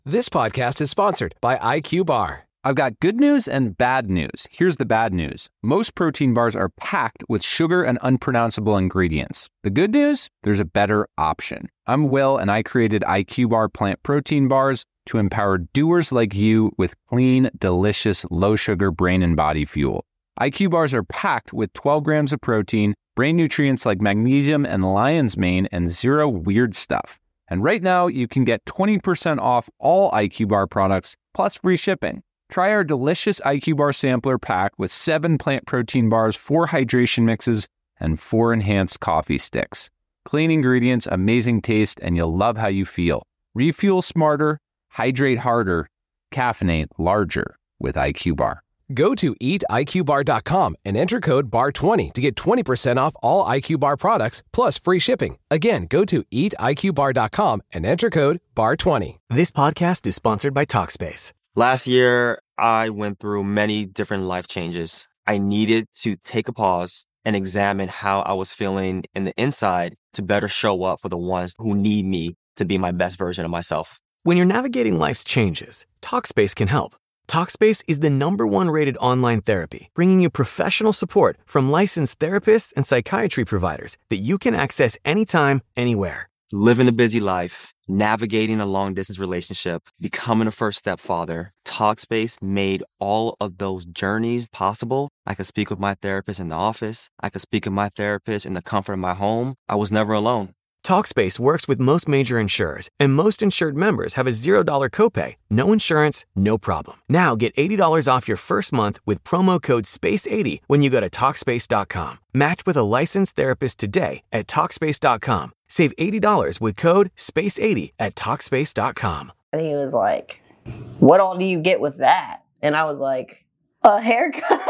This podcast is sponsored by IQ Bar. I've got good news and bad news. Here's the bad news. Most protein bars are packed with sugar and unpronounceable ingredients. The good news? There's a better option. I'm Will, and I created IQ Bar plant protein bars to empower doers like you with clean, delicious, low-sugar brain and body fuel. IQ Bars are packed with 12 grams of protein, brain nutrients like magnesium and lion's mane, and zero weird stuff. And right now, you can get 20% off all IQ Bar products, plus free shipping. Try our delicious IQ Bar sampler pack with 7 plant protein bars, 4 hydration mixes, and 4 enhanced coffee sticks. Clean ingredients, amazing taste, and you'll love how you feel. Refuel smarter, hydrate harder, caffeinate larger with IQ Bar. Go to eatiqbar.com and enter code BAR20 to get 20% off all IQ Bar products plus free shipping. Again, go to eatiqbar.com and enter code BAR20. This podcast is sponsored by Talkspace. Last year, I went through many different life changes. I needed to take a pause and examine how I was feeling in the inside to better show up for the ones who need me to be my best version of myself. When you're navigating life's changes, Talkspace can help. Talkspace is the #1 rated online therapy, bringing you professional support from licensed therapists and psychiatry providers that you can access anytime, anywhere. Living a busy life, navigating a long-distance relationship, becoming a first-step father, Talkspace made all of those journeys possible. I could speak with my therapist in the office. I could speak with my therapist in the comfort of my home. I was never alone. Talkspace works with most major insurers, and most insured members have a $0 copay. No insurance, no problem. Now get $80 off your first month with promo code SPACE80 when you go to Talkspace.com. Match with a licensed therapist today at Talkspace.com. Save $80 with code SPACE80 at Talkspace.com. And he was like, what all do you get with that? And I was like, a haircut.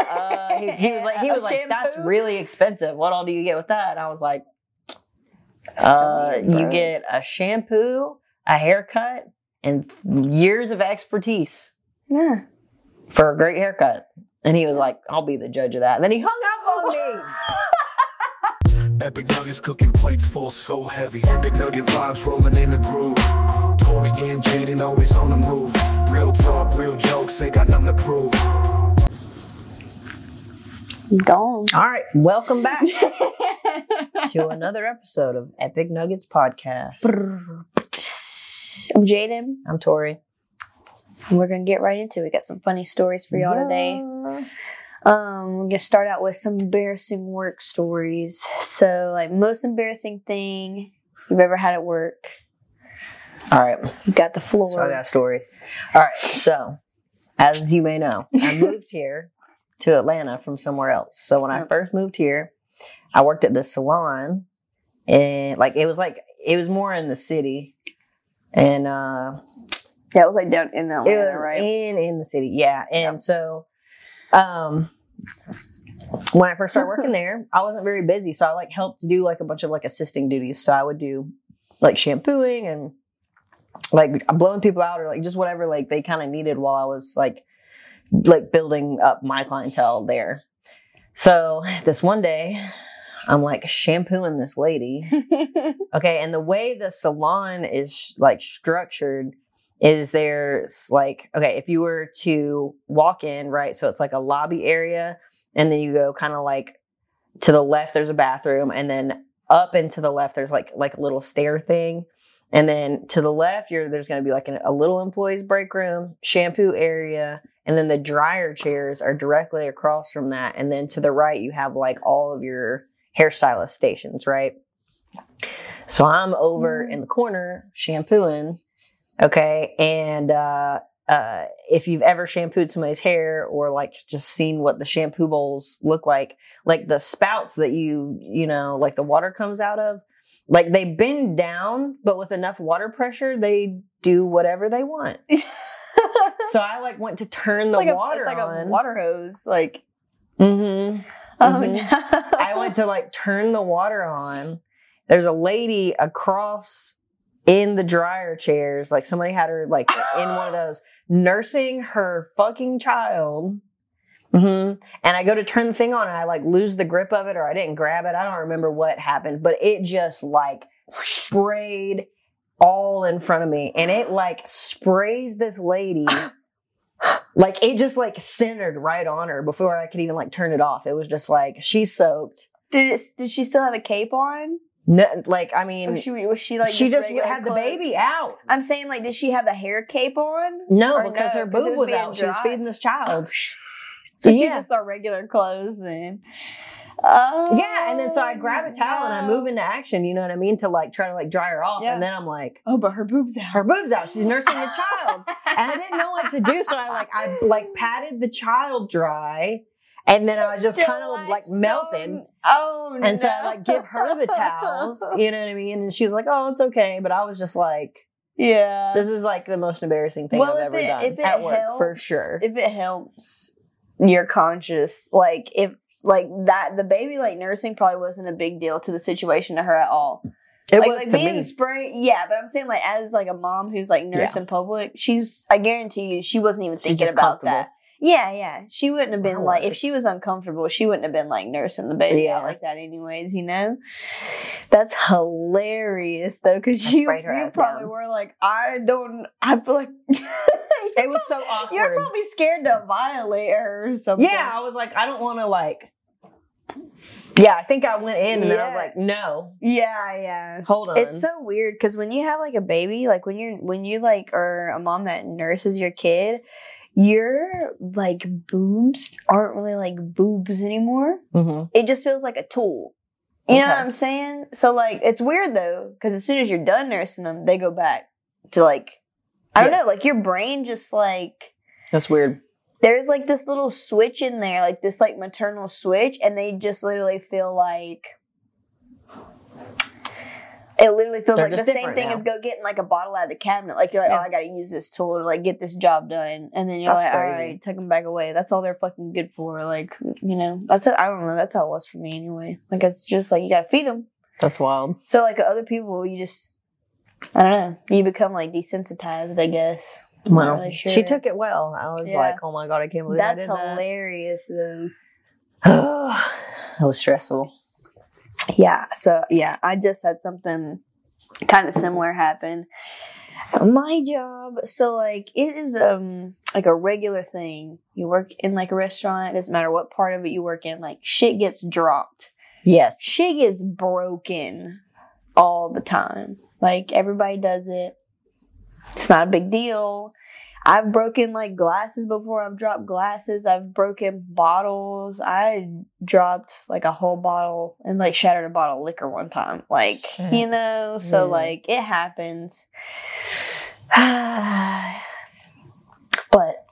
he was like, that's really expensive. What all do you get with that? And I was like, you get a shampoo, a haircut, and years of expertise. Yeah. For a great haircut. And he was like, I'll be the judge of that. And then he hung up on me. Epic Nuggets cooking plates full so heavy. Epic Nugget vibes rolling in the groove. Tori and Jaden always on the move. Real talk, real jokes, they got nothing to prove. Gone. All right, welcome back to another episode of Epic Nuggets Podcast. I'm Jaden. I'm Tori. And we're going to get right into it. We got some funny stories for y'all today. We're going to start out with some embarrassing work stories. So, like, most embarrassing thing you've ever had at work. All right. You got the floor. So I got a story. All right, so, as you may know, I moved here to Atlanta from somewhere else. So when I first moved here, I worked at the salon, and it was more in the city, and yeah, it was like down in Atlanta, it was right? in the city, yeah. And so, when I first started working there, I wasn't very busy, so I helped do a bunch of assisting duties. So I would do shampooing and blowing people out, or just whatever they kind of needed while I was building up my clientele there. So this one day, I'm shampooing this lady. Okay, and the way the salon is structured is there's okay, if you were to walk in, right, so it's a lobby area, and then you go kind of to the left, there's a bathroom, and then up and to the left, there's a little stair thing. And then to the left, there's going to be a little employee's break room, shampoo area, and then the dryer chairs are directly across from that. And then to the right, you have all of your hairstylist stations, right? So I'm over in the corner shampooing, okay? And if you've ever shampooed somebody's hair or just seen what the shampoo bowls look like the spouts that the water comes out of, they bend down, but with enough water pressure, they do whatever they want. So I went to turn the water on. It's a water hose. Mm-hmm. Oh no. I went to turn the water on. There's a lady across in the dryer chairs. Somebody had her in one of those nursing her fucking child. Mm-hmm. And I go to turn the thing on and I lose the grip of it, or I didn't grab it. I don't remember what happened, but it just sprayed all in front of me, and it like sprays this lady. Like it just like centered right on her before I could even like turn it off. It was just like she's soaked. Did she still have a cape on? No, like I mean, Was she like she just regular had the clothes? baby out. I'm saying, like, did she have the hair cape on? No, Or because her 'cause it boob was being out. She was dry? feeding this child. So she Yeah. just saw regular clothes then. Yeah, and then so I grab a towel and I move into action, you know what I mean, to like try to like dry her off. Yeah. And then I'm like, Oh, but her boob's out. her boob's out. She's nursing a child. And I didn't know what to do. So I patted the child dry. And then I just kind of like melted. Oh, no. And so I like give her the towels, you know what I mean? And she was like, oh, it's okay. But I was just like, Yeah. this is like the most embarrassing thing I've ever done at work, for sure. If it helps, you're conscious. Like, if, like, that, the baby, like, nursing probably wasn't a big deal to the situation to her at all. It like, was like to being me. sprayed, yeah, but I'm saying, like, as, like, a mom who's, like, nurse in public, I guarantee you, she wasn't even She's thinking just about comfortable. that. Yeah. She wouldn't have been, like, if Hours. she was uncomfortable, she wouldn't have been, like, nursing the baby Yeah. out like that anyways, you know? That's hilarious, though, because I you sprayed her ass probably down. were like, I feel like... It was so awkward. You're probably scared to violate her or something. Yeah, I was like, I don't want to like. Yeah, I think I went in and then I was Yeah. like, no, Yeah. hold on. It's so weird because when you have like a baby, like when you like are a mom that nurses your kid, your like boobs aren't really like boobs anymore. Mhm. It just feels like a tool. You know Okay. what I'm saying? So like it's weird though because as soon as you're done nursing them, they go back to like I don't Yeah. know, like your brain just like. That's weird. There's like this little switch in there, like this like maternal switch, and they just literally feel like it literally feels They're like the just same different thing now. as go getting like a bottle out of the cabinet. Like you're like, Yeah. oh, I gotta use this tool to like get this job done, and then you're That's like, all crazy. right, take them back away. That's all they're fucking good for. Like you know, I don't know. That's how it was for me anyway. Like it's just like you gotta feed them. That's wild. So like other people, you just I don't know. You become like desensitized, I guess. I'm not Well, really sure. she took it well. I was Yeah. like, oh my God, I can't believe That's I did that. hilarious though. That was stressful. Yeah, so yeah, I just had something kind of similar happen. My job, so like it is like a regular thing. You work in like a restaurant, it doesn't matter what part of it you work in, like shit gets dropped. Yes. Shit gets broken all the time. Like everybody does it. It's not a big deal. I've broken like glasses before. I've dropped glasses. I've broken bottles. I dropped like a whole bottle and like shattered a bottle of liquor one time. Like, Shit. you know, so Yeah. like it happens. But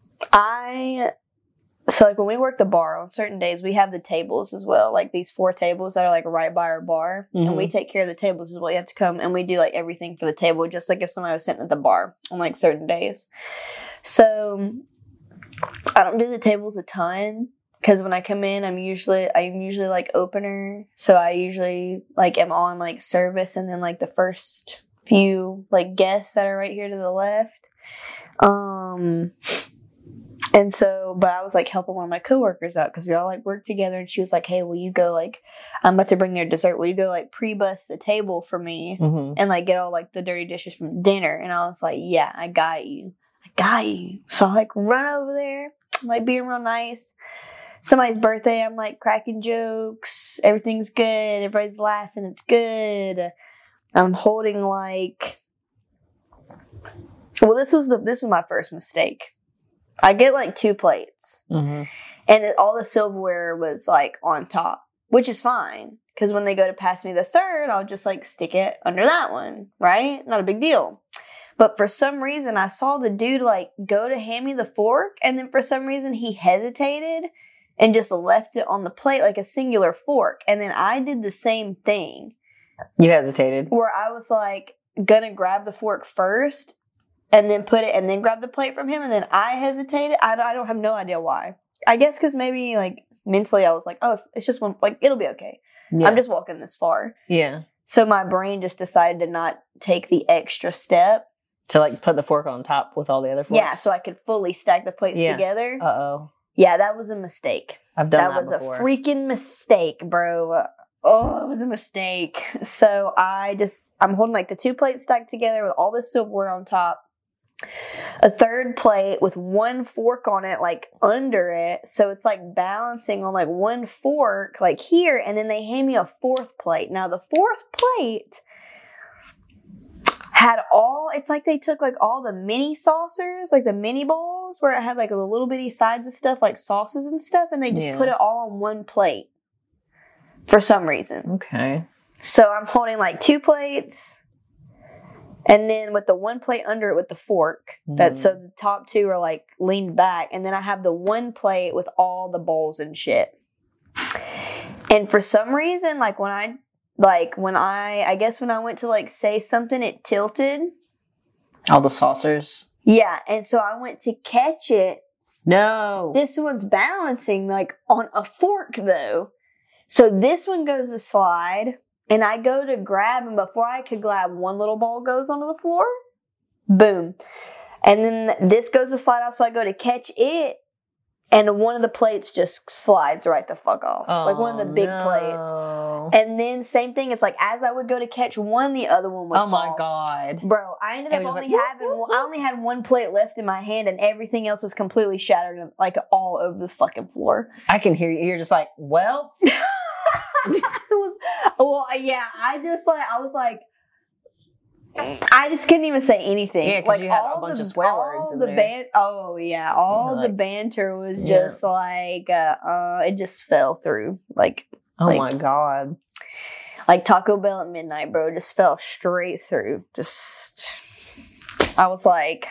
so like when we work the bar on certain days, we have the tables as well. Like these 4 tables that are like right by our bar. And we take care of the tables as well. You have to come and we do like everything for the table, just like if somebody was sitting at the bar on like certain days. So I don't do the tables a ton because when I come in, I'm usually like opener. So I usually like am on like service and then like the first few like guests that are right here to the left. And so, but I was like helping one of my coworkers out because we all like work together. And she was like, "Hey, will you go like, I'm about to bring their dessert. Will you go like pre-bus the table for me Mm-hmm. and like get all like the dirty dishes from dinner?" And I was like, "Yeah, I got you. So I like run over there, like being real nice. Somebody's birthday, I'm like cracking jokes. Everything's good. Everybody's laughing. It's good. I'm holding like, well, this was my first mistake. I get like 2 plates, Mm-hmm. and all the silverware was like on top, which is fine because when they go to pass me the third, I'll just like stick it under that one, right? Not a big deal. But for some reason, I saw the dude like go to hand me the fork, and then for some reason he hesitated and just left it on the plate like a singular fork, and then I did the same thing You hesitated. where I was like gonna grab the fork first. And then put it, and then grab the plate from him, and then I hesitated. I don't have no idea why. I guess because maybe, like, mentally I was like, oh, it's just one, like, it'll be okay. Yeah. I'm just walking this far. Yeah. So my brain just decided to not take the extra step. To like put the fork on top with all the other forks. Yeah, so I could fully stack the plates Yeah. together. Uh-oh. Yeah, that was a mistake. I've done that was before. a freaking mistake, bro. Oh, it was a mistake. So I'm holding like the 2 plates stacked together with all this silverware on top. A third plate with 1 fork on it, like under it. So it's like balancing on like 1 fork, like here. And then they hand me a 4th plate. Now the 4th plate had it's like they took like all the mini saucers, like the mini bowls where it had like the little bitty sides of stuff, like sauces and stuff. And they just put it all on 1 plate. For some reason. Okay. So I'm holding like 2 plates, and then with the 1 plate under it with the fork. So the top 2 are like leaned back, and then I have the 1 plate with all the bowls and shit. And for some reason, like when I guess when I went to like say something, it tilted. All the saucers. Yeah, and so I went to catch it. No. This one's balancing like on a fork though. So this one goes to slide, and I go to grab, and before I could grab, 1 little ball goes onto the floor. Boom. And then this goes to slide off, so I go to catch it, and one of the plates just slides right the fuck off. Like one of the big plates. And then same thing, it's like as I would go to catch one, the other one would fall. Oh my God. Bro, I ended up I only had 1 plate left in my hand, and everything else was completely shattered and like all over the fucking floor. I can hear you. You're just like, well... I just couldn't even say anything. Yeah, because like you had a bunch of swear words in there. The banter was just like it just fell through. My God. Like Taco Bell at midnight, bro, just fell straight through. I was like,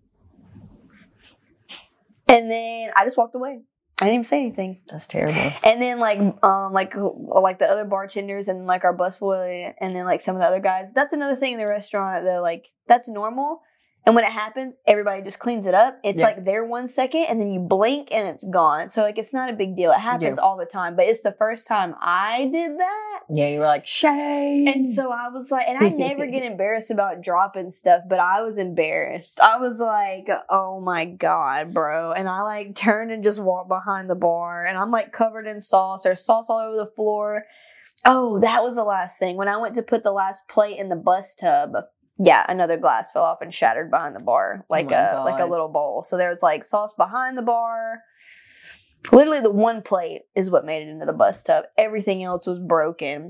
and then I just walked away. I didn't even say anything. That's terrible. And then like the other bartenders and like our busboy and then like some of the other guys. That's another thing in the restaurant though. Like that's normal. And when it happens, everybody just cleans it up. It's like there 1 second and then you blink and it's gone. So like it's not a big deal. It happens all the time. But it's the first time I did that. Yeah, you were like, shame. And so I was like, and I never get embarrassed about dropping stuff, but I was embarrassed. I was like, oh my God, bro. And I like turned and just walked behind the bar, and I'm like covered in sauce. There's sauce all over the floor. Oh, that was the last thing. When I went to put the last plate in the bus tub, another glass fell off and shattered behind the bar, like a little bowl. So there was like sauce behind the bar. Literally the 1 plate is what made it into the bus tub. Everything else was broken.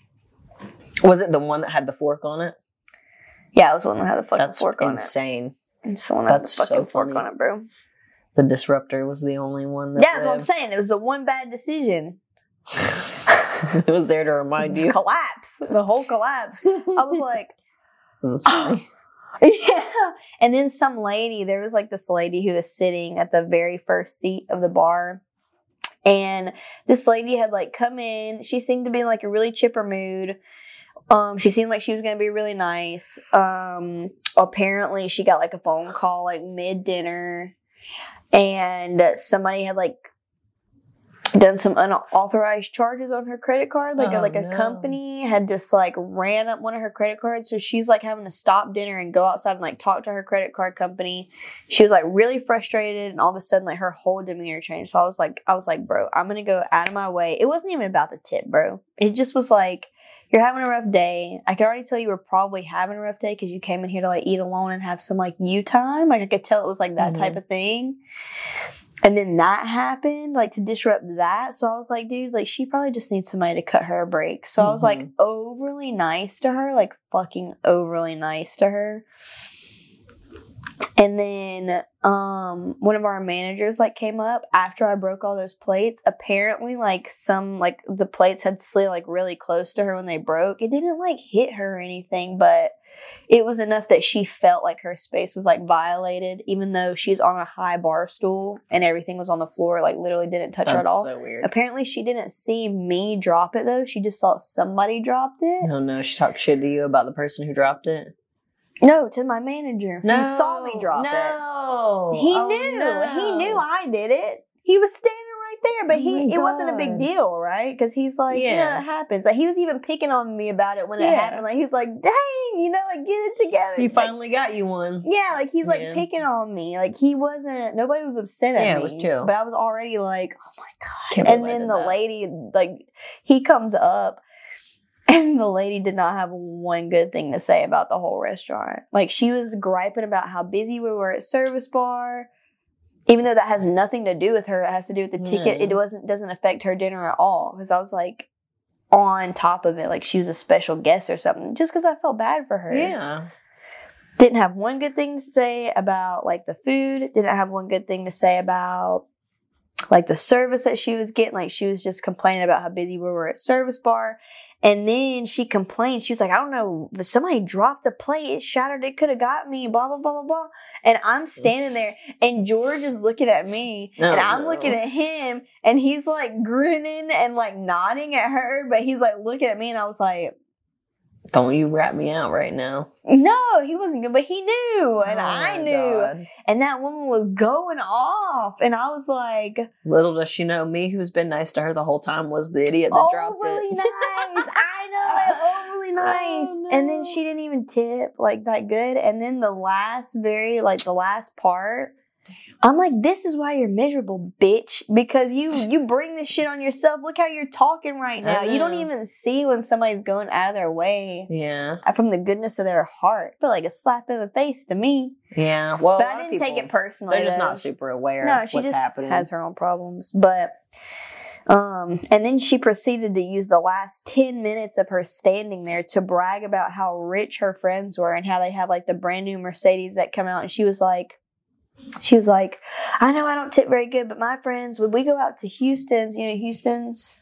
Was it the one that had the fork on it? Yeah, it was the one that had the fucking fork on it. That's insane. It's the one that had the fucking fork on it, bro. The disruptor was the only one that that's what I'm saying. It was the one bad decision. It was there to remind you. Collapse. The whole collapse. I was like... That's funny. Yeah. And then there was like this lady who was sitting at the very first seat of the bar. And this lady had like come in. She seemed to be in like a really chipper mood. She seemed like she was going to be really nice. Apparently she got like a phone call like mid-dinner. And somebody had like done some unauthorized charges on her credit card. A company had just like ran up one of her credit cards. So she's like having to stop dinner and go outside and like talk to her credit card company. She was like really frustrated, and all of a sudden like her whole demeanor changed. So I was like, bro, I'm going to go out of my way. It wasn't even about the tip, bro. It just was like, you're having a rough day. I could already tell you were probably having a rough day because you came in here to like eat alone and have some like you time. Like I could tell it was like that type of thing. And then that happened, like, to disrupt that. So I was like, dude, like, she probably just needs somebody to cut her a break. So I was, like, overly nice to her, like, fucking overly nice to her. And then one of our managers, like, came up after I broke all those plates. Apparently, like, the plates had slid, like, really close to her when they broke. It didn't, like, hit her or anything, but it was enough that she felt like her space was like violated, even though she's on a high bar stool and everything was on the floor, like literally didn't touch her at all. That's so weird. Apparently she didn't see me drop it though. She just thought somebody dropped it. No, she talked shit to you about the person who dropped it? No, to my manager. No, he saw me drop it. No. He knew I did it. He was standing right there, but it wasn't a big deal, right? Because he's like, yeah, it happens. Like he was even picking on me about it when it happened. Like he was like, dang, like get it together. He finally got you one. Yeah, like he's like picking on me. Like nobody was upset at me. Yeah, it was chill. But I was already like, oh my God. And then the lady, like he comes up And the lady did not have one good thing to say about the whole restaurant. Like, she was griping about how busy we were at Service Bar. Even though that has nothing to do with her, it has to do with the ticket. It doesn't affect her dinner at all. Because I was like on top of it, like she was a special guest or something. Just because I felt bad for her. Yeah. Didn't have one good thing to say about like the food. Didn't have one good thing to say about like the service that she was getting. Like, she was just complaining about how busy we were at Service Bar. And then she complained. She was like, I don't know, but somebody dropped a plate. It shattered. It could have got me, blah, blah, blah, blah, blah. And I'm standing there, and George is looking at me, and I'm looking at him, and he's like grinning and like nodding at her, but he's like looking at me, and I was like, don't you rat me out right now. No, he wasn't good, but he knew, and I knew. God. And that woman was going off, and I was like, little does she know, me who's been nice to her the whole time was the idiot that dropped it. Overly nice. I know, overly nice. Oh, no. And then she didn't even tip like that good. And then the last part, I'm like, this is why you're miserable, bitch. Because you bring this shit on yourself. Look how you're talking right now. You don't even see when somebody's going out of their way. Yeah. From the goodness of their heart. I feel like a slap in the face to me. Yeah. Well, but I didn't take it personally. They're just not super aware of what's happening. No, she just has her own problems. But, and then she proceeded to use the last 10 minutes of her standing there to brag about how rich her friends were and how they have like the brand new Mercedes that come out. And she was like, I know I don't tip very good, but my friends, when we go out to Houston's, you know, Houston's,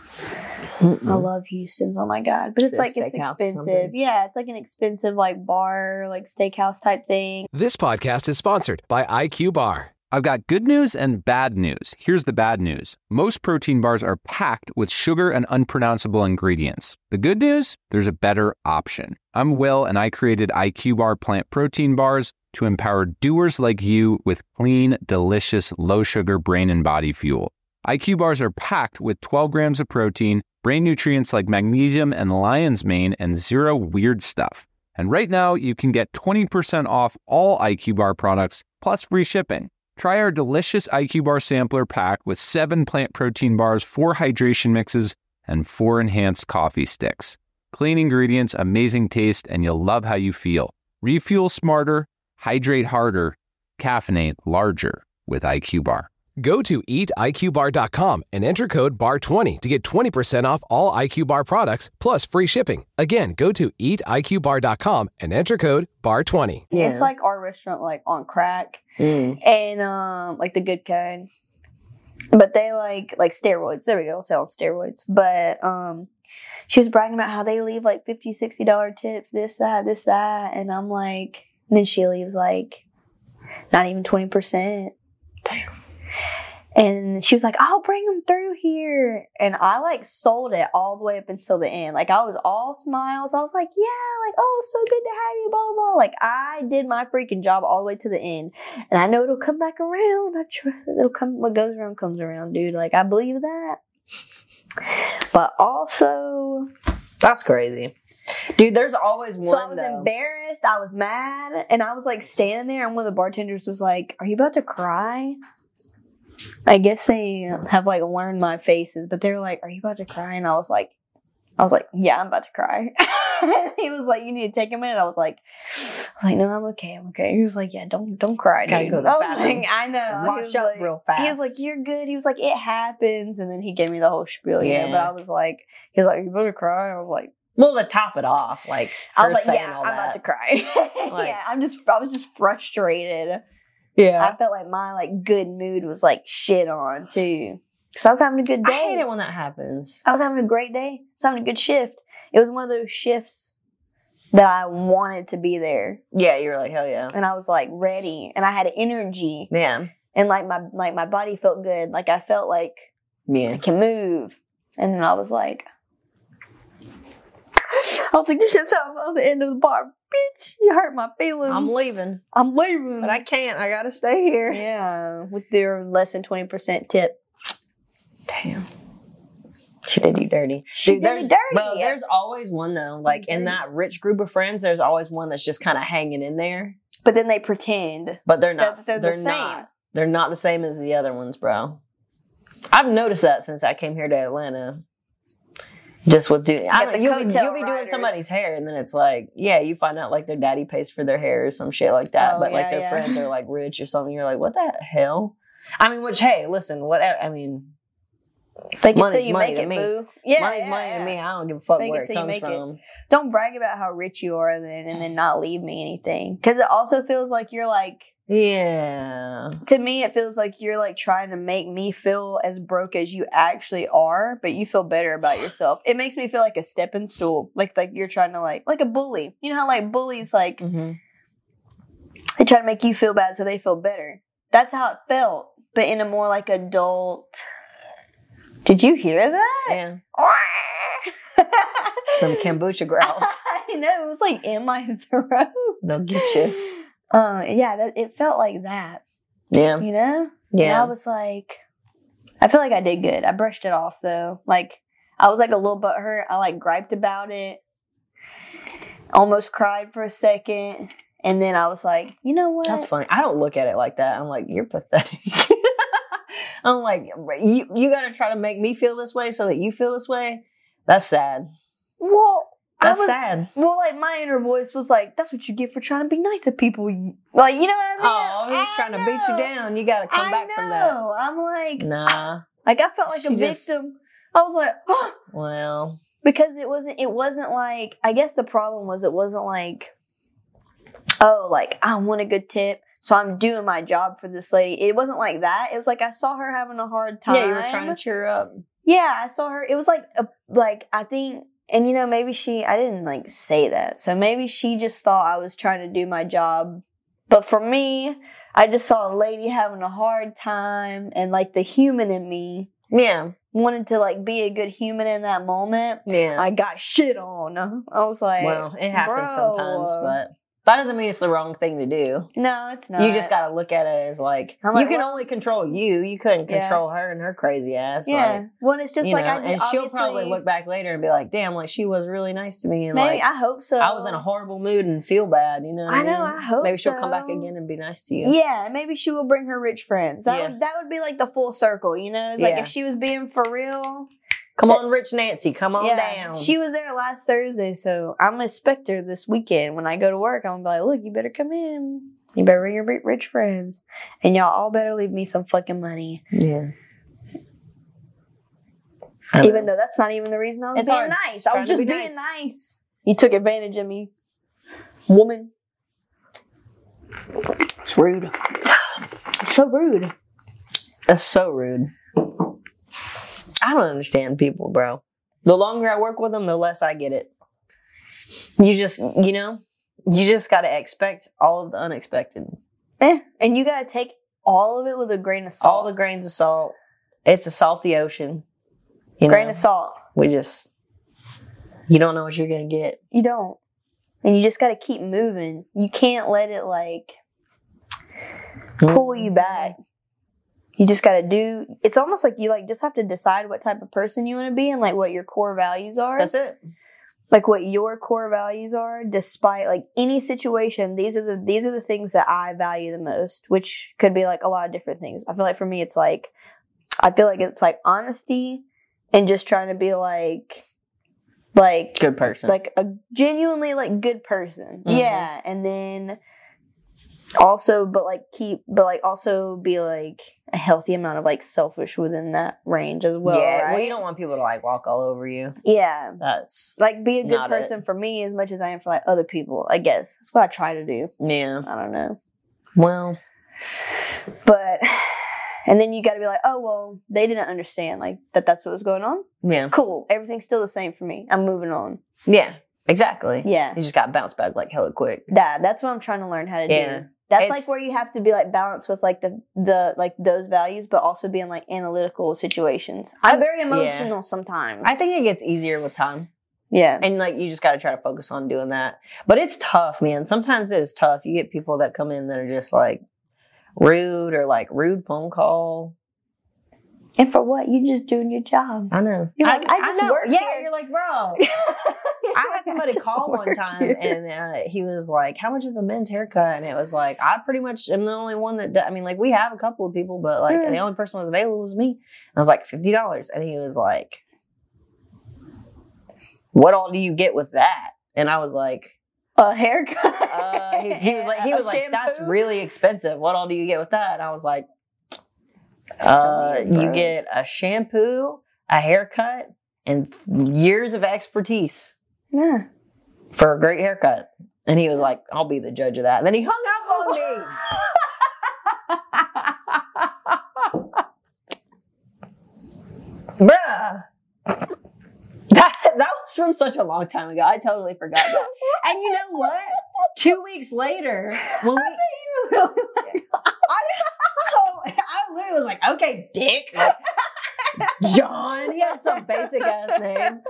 I love Houston's, oh my God. But it's like, it's expensive. Yeah, it's like an expensive like bar, like steakhouse type thing. This podcast is sponsored by IQ Bar. I've got good news and bad news. Here's the bad news. Most protein bars are packed with sugar and unpronounceable ingredients. The good news? There's a better option. I'm Will, and I created IQ Bar plant protein bars to empower doers like you with clean, delicious, low-sugar brain and body fuel. IQ bars are packed with 12 grams of protein, brain nutrients like magnesium and lion's mane, and zero weird stuff. And right now, you can get 20% off all IQ Bar products, plus free shipping. Try our delicious IQ Bar sampler pack with 7 plant protein bars, 4 hydration mixes, and 4 enhanced coffee sticks. Clean ingredients, amazing taste, and you'll love how you feel. Refuel smarter, hydrate harder, caffeinate larger with IQ Bar. Go to eatiqbar.com and enter code BAR20 to get 20% off all IQ Bar products plus free shipping. Again, go to eatiqbar.com and enter code BAR20. Yeah. It's like our restaurant, like on crack, and like the good kind. But they like steroids. There we go, sell steroids. But she was bragging about how they leave like $50, $60 tips, this, that. And I'm like, and then she leaves like not even 20%. Damn. And she was like, I'll bring them through here. And I like sold it all the way up until the end. Like, I was all smiles. I was like, yeah, like, oh, so good to have you, blah, blah, blah. Like, I did my freaking job all the way to the end. And I know it'll come back around. It'll come, what goes around comes around, dude. Like, I believe that. But also, that's crazy. Dude, there's always one. So I was embarrassed. I was mad. And I was like standing there, and one of the bartenders was like, are you about to cry? I guess they have like learned my faces, but they were like, are you about to cry? And I was like, yeah, I'm about to cry. And he was like, you need to take a minute. I was like, no, I'm okay. He was like, yeah, don't cry, dude. Gotta go to the bathroom. Like, I know. Wash up like, real fast. He was like, you're good. He was like, it happens. And then he gave me the whole spiel, yeah. But I was like, he was like, you about to cry? I was like, well, to top it off, like, I was like, yeah, I'm about to cry. Like, yeah, I was just frustrated. Yeah. I felt like my like good mood was like shit on too. Cause I was having a good day. I hate it when that happens. I was having a great day. I was having a good shift. It was one of those shifts that I wanted to be there. Yeah, you were like, hell yeah. And I was like ready, and I had energy. Yeah. And like my body felt good. Like I felt like I can move. And then I was like, you should tell me on the end of the bar. Bitch, you hurt my feelings. I'm leaving. But I can't. I gotta stay here. Yeah, with their less than 20% tip. Damn. She did you dirty. She did me dirty. Well, there's always one though. Like in that rich group of friends, there's always one that's just kind of hanging in there. But then they pretend. But they're not. They're the same. They're not the same as the other ones, bro. I've noticed that since I came here to Atlanta. Just with doing, I Get don't the know, you'll be coattail doing riders. somebody's hair, and then it's like, yeah, you find out like their daddy pays for their hair or some shit like that. Oh, but like yeah, their yeah. friends are like rich or something. You're like, what the hell? I mean, which, hey, listen, whatever. I mean, Fake it till money's you money make to it, me. boo. Yeah, money's yeah, money yeah. to me. I don't give a fuck Fake where it it till you comes make it. from. Don't brag about how rich you are then and then not leave me anything. Because it also feels like you're like, Yeah. to me, it feels like you're like trying to make me feel as broke as you actually are, but you feel better about yourself. It makes me feel like a stepping stool. Like you're trying to like a bully. You know how like bullies like, Mm-hmm. they try to make you feel bad so they feel better. That's how it felt, but in a more like adult. Did you hear that? Yeah. Some kombucha growls. I know, it was like in my throat. They'll get you. Yeah, it felt like that, Yeah. you know? And Yeah. I was like, I feel like I did good. I brushed it off though. Like, I was like a little butthurt. I like griped about it. Almost cried for a second. And then I was like, you know what? That's funny. I don't look at it like that. I'm like, you're pathetic. I'm like, you got to try to make me feel this way so that you feel this way. That's sad. Well, That's sad. Well, like my inner voice was like, "That's what you get for trying to be nice to people." Like, you know what I mean? Oh, I'm just trying to beat you down. You got to come back from that. I'm like, Nah. like I felt like a She just- victim. I was like, oh, Well, because it wasn't like. I guess the problem was it wasn't like, oh, like I want a good tip, so I'm doing my job for this lady. It wasn't like that. It was like I saw her having a hard time. yeah, you were trying to cheer her up. Yeah, I saw her. It was like I think, and you know, maybe I didn't like say that. So maybe she just thought I was trying to do my job. But for me, I just saw a lady having a hard time and like the human in me Yeah. wanted to like be a good human in that moment. Yeah. I got shit on. I was like, Well, it happens bro. sometimes, but that doesn't mean it's the wrong thing to do. No, it's not. You just got to look at it as like, I'm like, you can well- only control you. You couldn't Yeah. control her and her crazy ass. Yeah. Like, Well, it's just you like know, I and she'll probably obviously- look back later and be like, damn, like she was really nice to me. And Maybe like, I hope so. I was in a horrible mood and feel bad, you know what I know, mean? I hope Maybe she'll come back so. again and be nice to you. Yeah, maybe she will bring her rich friends. That Yeah. would be like the full circle, you know? It's like Yeah. if she was being for real. Come on, Rich Nancy, come on down. She was there last Thursday, so I'm gonna expect her this weekend. When I go to work, I'm gonna be like, look, you better come in. You better bring your rich friends. And y'all all better leave me some fucking money. Yeah. Even though that's not even the reason I was It's being hard. nice. I Trying was to just be being nice. nice. You took advantage of me. Woman. It's rude. So rude. That's so rude. I don't understand people, bro. The longer I work with them, the less I get it. You just, you know, you just got to expect all of the unexpected. And you gotta take all of it with a grain of salt. All the grains of salt. It's a salty ocean. You grain know? of salt. You don't know what you're going to get. You don't. And you just gotta keep moving. You can't let it like pull you back. You just gotta do, it's almost like you like just have to decide what type of person you want to be and like what your core values are. That's it. Like what your core values are, despite like any situation. These are the things that I value the most, which could be like a lot of different things. I feel like for me, it's like honesty and just trying to be like Good person. like a genuinely like good person. Mhm. Yeah. And then also, also be like a healthy amount of like selfish within that range as well. yeah. Right? Well, you don't want people to like walk all over you. Yeah. That's, Like be a good Not it. person for me as much as I am for like other people, I guess. That's what I try to do. yeah. I don't know. Well, But, and then you got to be like, oh, well, they didn't understand like that's what was going on. yeah. Cool. Everything's still the same for me. I'm moving on. Yeah. Exactly. Yeah. You just got bounced back like hella quick. That's what I'm trying to learn how to Yeah. do. That's It's- like where you have to be like balanced with like the like those values, but also being like analytical situations. I'm very emotional sometimes. I think it gets easier with time. yeah. And like you just got to try to focus on doing that. But it's tough, man. Sometimes it is tough. You get people that come in that are just like rude or like rude phone call. And for what? You just doing your job. I know. You're like, I just know. work Yeah, here. you're like, bro. I had somebody just call one work time here. and he was like, how much is a men's haircut? And it was like, I pretty much am the only one that I mean, like we have a couple of people, but like the only person who was available was me. And I was like, $50. And he was like, what all do you get with that? And I was like, a haircut. He was like, shampoo? that's really expensive. What all do you get with that? And I was like, Tell me, you bro. get a shampoo, a haircut, and years of expertise Yeah. for a great haircut. And he was like, I'll be the judge of that. And then he hung up on me. Bruh. That was from such a long time ago. I totally forgot that. And you know what? 2 weeks later, when we... I literally was like, okay, Dick. Like, John. He had some basic ass name.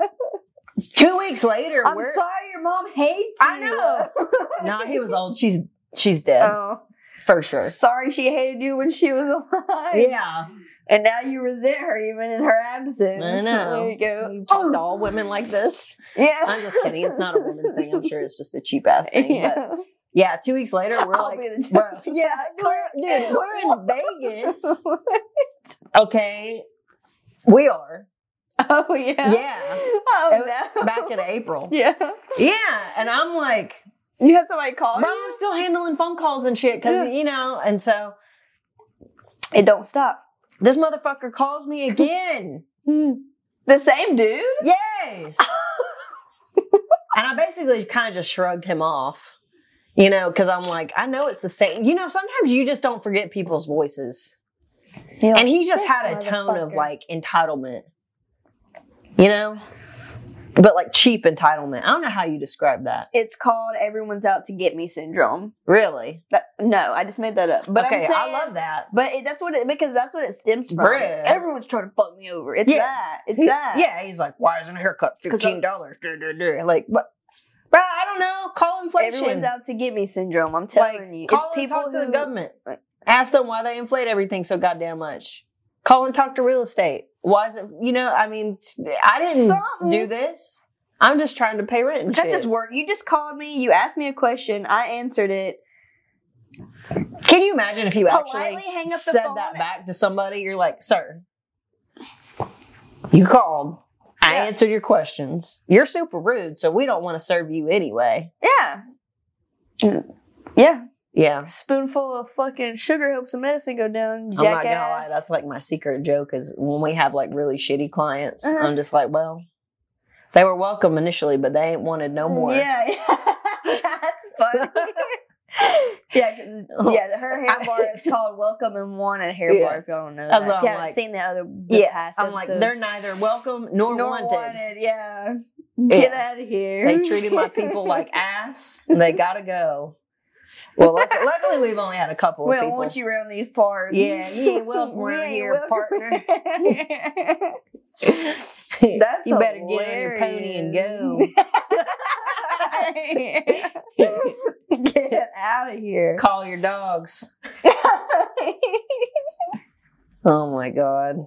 2 weeks later, I'm sorry your mom hates you. I know. No, he was old. She's dead. Oh. For sure. Sorry she hated you when she was alive. Yeah. And now you resent her even in her absence. I know. There you go. You talk to all women like this. Yeah. I'm just kidding. It's not a woman thing. I'm sure it's just a cheap ass thing. Yeah. But yeah, 2 weeks later, we're I'll like, be the bro, judge. yeah, we're in Vegas. Okay. We are. Oh, yeah. Yeah. Oh, no. Back in April. Yeah. Yeah. And I'm like, You had somebody call bro, you? I'm still handling phone calls and shit because, you know, and so It don't stop. this motherfucker calls me again. The same dude? Yes. And I basically kind of just shrugged him off, you know, because I'm like, I know it's the same. You know, sometimes you just don't forget people's voices. You're And he like, just "This had a tone of motherfucker." like entitlement, you know, but like cheap entitlement. I don't know how you describe that. It's called everyone's out to get me syndrome. Really? No, I just made that up. But okay, I'm saying, I love that. But that's what it stems from. Bruh. Everyone's trying to fuck me over. It's Yeah. that. It's that. Yeah, he's like, why isn't a haircut $15? Like, but, bro, I don't know. Call inflation. Everyone's out to get me syndrome. I'm telling you. Call and talk to the government. Ask them why they inflate everything so goddamn much. Call and talk to real estate. Why is it, you know, I mean, I didn't Something. do this. I'm just trying to pay rent and That shit. just worked. You just called me. You asked me a question. I answered it. Can you imagine if you actually Politely hang up the said phone. that back to somebody? You're like, sir, you called. I Yeah. answered your questions. You're super rude, so we don't want to serve you anyway. Yeah. Yeah. Yeah. Spoonful of fucking sugar helps the medicine go down, I'm not gonna lie. jackass. That's like my secret joke is when we have like really shitty clients, Uh-huh. I'm just like, well, they were welcome initially, but they ain't wanted no more. Yeah. That's funny. Yeah, her hair bar is called Welcome and Wanted Hair Yeah. Bar. If y'all don't know That's that, what if you I'm haven't like. seen the Yeah, past I'm like, episodes. they're neither welcome nor wanted. Yeah, Yeah. get out of here. They treated my people like ass, and they gotta go. Well, luckily we've only had a couple We of don't people. want you around these parts. Yeah, you ain't welcome We around ain't here, welcome. partner. That's you better get on your pony and go. Get out of here. Call your dogs. Oh my god.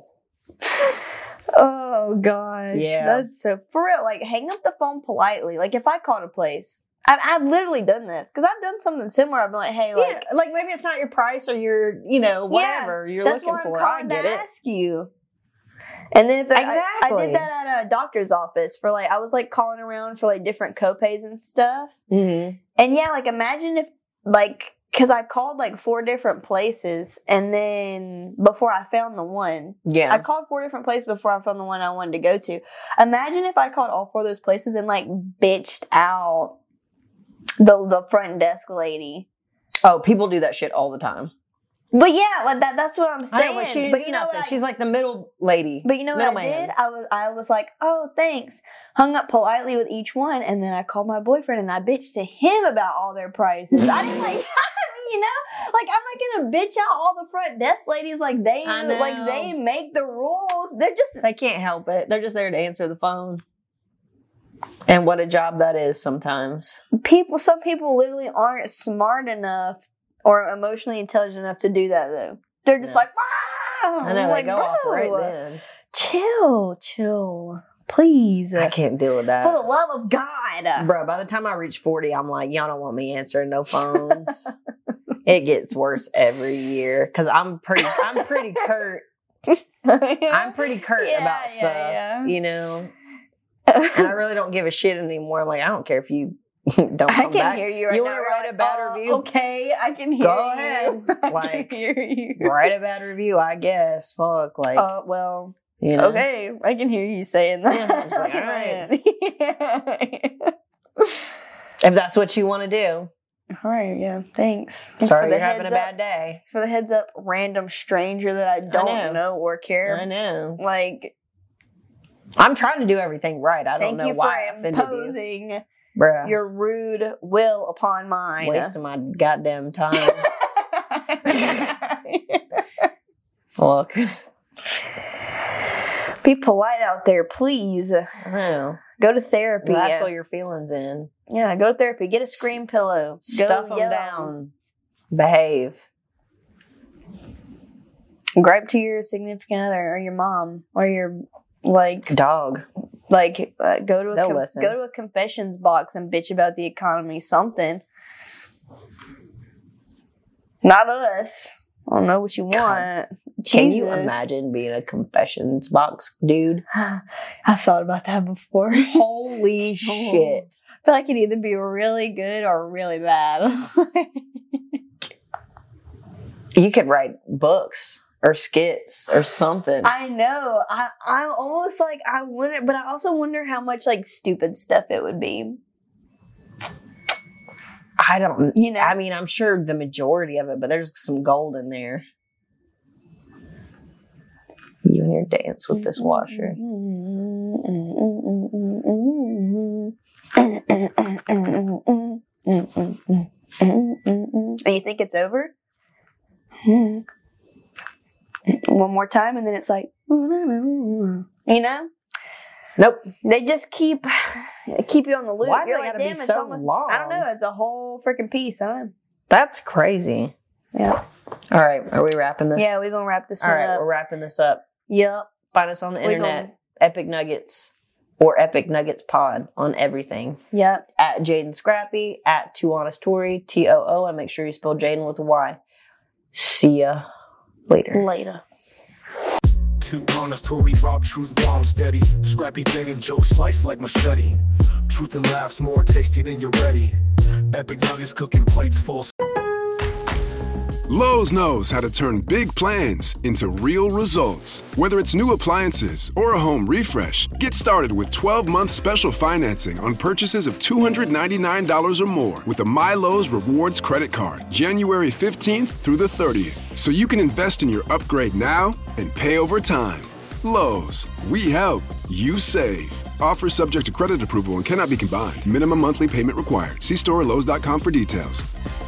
Oh gosh. Yeah. That's so for real. Like hang up the phone politely. Like if I called a place. I've literally done this because I've done something similar. I've been like, hey, like, Yeah, like maybe it's not your price or your, you know, whatever you're that's looking why for. I'm I calling get to it. ask you. And then if I Exactly. did that at a doctor's office for like I was like calling around for like different copays and stuff. Mm-hmm. And yeah, like imagine if like because I called like 4 different places and then before I found the one. Yeah. I called 4 different places before I found the one I wanted to go to. Imagine if I called all 4 of those places and like bitched out the front desk lady. Oh, people do that shit all the time. But yeah, like that's what I'm saying. I know, but she didn't but do you know nothing. what She's like the middle lady. But you know what I middleman. did? I was like, oh, thanks. Hung up politely with each one, and then I called my boyfriend and I bitched to him about all their prices. I didn't like, you know, like I'm not gonna bitch out all the front desk ladies like they I know. like they make the rules. They're just They can't help it. They're just there to answer the phone. And what a job that is sometimes. people. Some people literally aren't smart enough or emotionally intelligent enough to do that though. They're just No. like, wow. I know, like, they go off bro, right then. Chill, please. I can't deal with that. For the love of God. Bro, by the time I reach 40, I'm like, y'all don't want me answering no phones. It gets worse every year because I'm pretty curt. I'm pretty curt Yeah, about yeah, stuff, yeah. you know. And I really don't give a shit anymore. I'm like, I don't care if you don't come I can back. hear you right You now. want to write a bad review? Okay, I can hear Go you. ahead. I Like, can hear you. Write a bad review, I guess. Fuck. Like, Well, you know. okay, I can hear you saying that. Yeah, I was like, all right. Yeah. If that's what you want to do. All right, yeah, thanks. Thanks Sorry for the you're having a heads bad up. day. Thanks for the heads up, random stranger that I don't know or care. I know. Like, I'm trying to do everything right. I don't thank know you why I for offended you. imposing Bruh. your rude will upon mine. Wasting my goddamn time. Fuck. Be polite out there, please. I know. Go to therapy. That's all your feelings in. Yeah, go to therapy. Get a scream pillow. Stuff Go them yell. down. Behave. Gripe to your significant other or your mom or your Dog. go to They'll listen. go to a confessions box and bitch about the economy. Something. Not us. I don't know what you want. Can you Jesus. imagine being a confessions box dude? I thought about that before. Holy shit. I feel like it'd either be really good or really bad. You could write books or skits or something. I know. I'm almost like I wonder, but I also wonder how much like stupid stuff it would be. I don't, You know? I mean, I'm sure the majority of it, but there's some gold in there. You and your dance with this washer. And you think it's over? One more time, and then it's like, you know? Nope. They just keep you on the loop. Why does You're it like, gotta be damn, it's so almost, long? I don't know. It's a whole freaking piece. I don't know. That's crazy. Yeah. All right. Are we wrapping this? Yeah, we're going to wrap this All one right. up. We're wrapping this up. Yep. Find us on the We're internet. going- Epic Nuggets or Epic Nuggets Pod on everything. Yep. At Jaden Scrappy, at Too Honest Tory, TOO, and make sure you spell Jaden with a Y. See ya later. Later. Too honest, Tory rock, truth bomb steady. Scrappy thing and joke slice like machete. Truth and laughs more tasty than you're ready. Epic Nuggets cooking plates full. Lowe's knows how to turn big plans into real results. Whether it's new appliances or a home refresh, get started with 12-month special financing on purchases of $299 or more with a MyLowe's Rewards credit card, January 15th through the 30th. So you can invest in your upgrade now and pay over time. Lowe's, we help, you save. Offer subject to credit approval and cannot be combined. Minimum monthly payment required. See store or Lowe's.com for details.